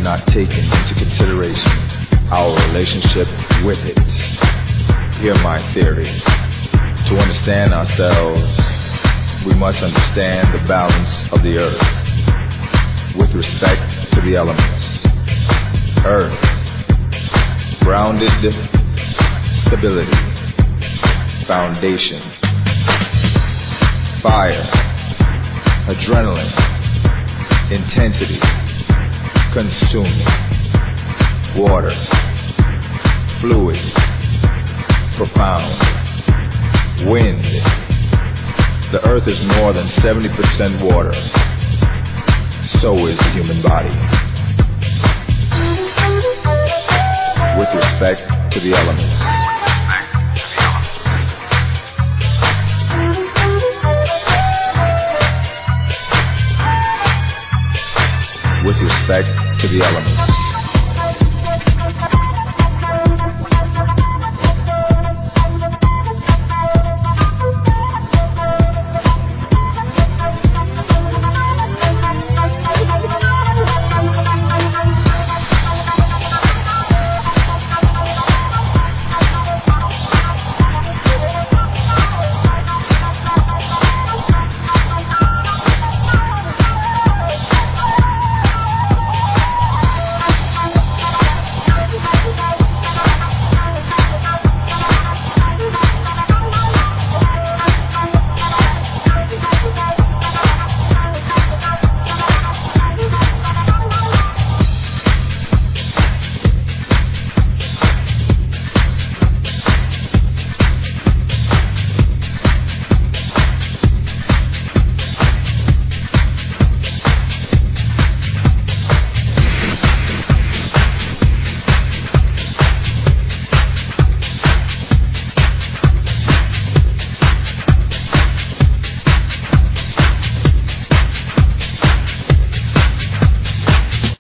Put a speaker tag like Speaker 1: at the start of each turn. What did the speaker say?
Speaker 1: not taken into consideration our relationship with it. Hear my theory. To understand ourselves, we must understand the balance of the earth with respect to the elements. Earth, grounded stability, foundation. Fire, adrenaline, intensity, consuming. Water, fluid, profound. Wind. The earth is more than 70% water. So is the human body. With respect to the elements. With respect to the elements.